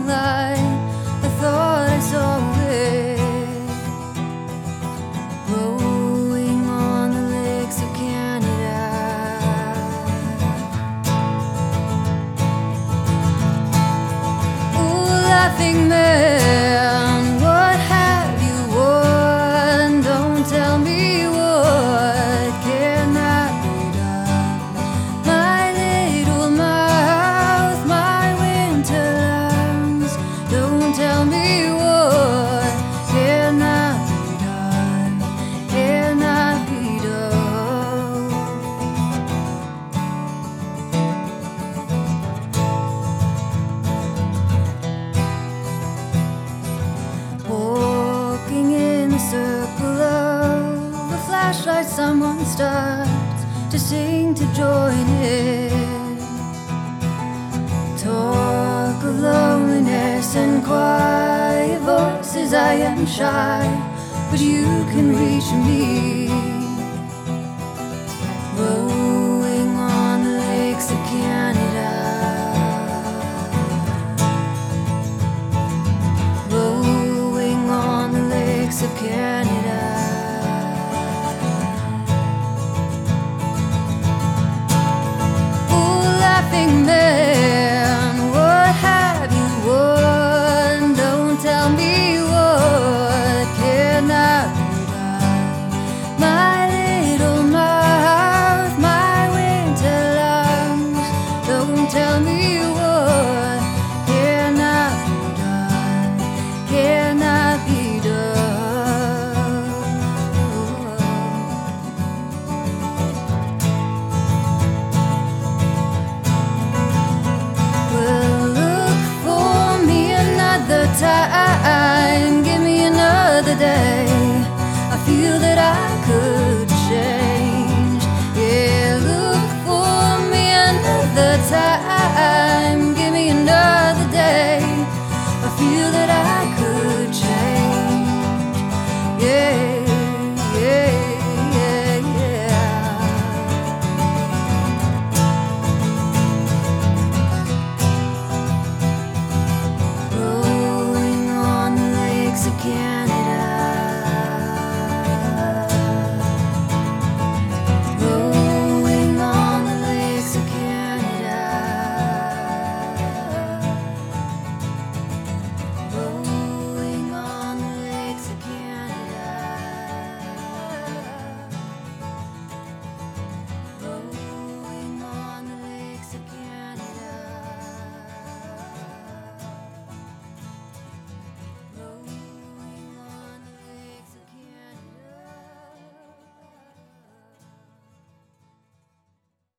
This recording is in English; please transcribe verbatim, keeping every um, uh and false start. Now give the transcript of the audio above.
light, I thought I saw it blowing on the lakes of Canada. Ooh, laughing man, what have you won? Don't tell me what cannot be done. My little mouth, my winter lungs, don't tell me what cannot be done, cannot be done. Walking in the circle of the flashlight, someone starts to sing to join in. Talk of loneliness and quiet voices. I am shy, but you can reach me.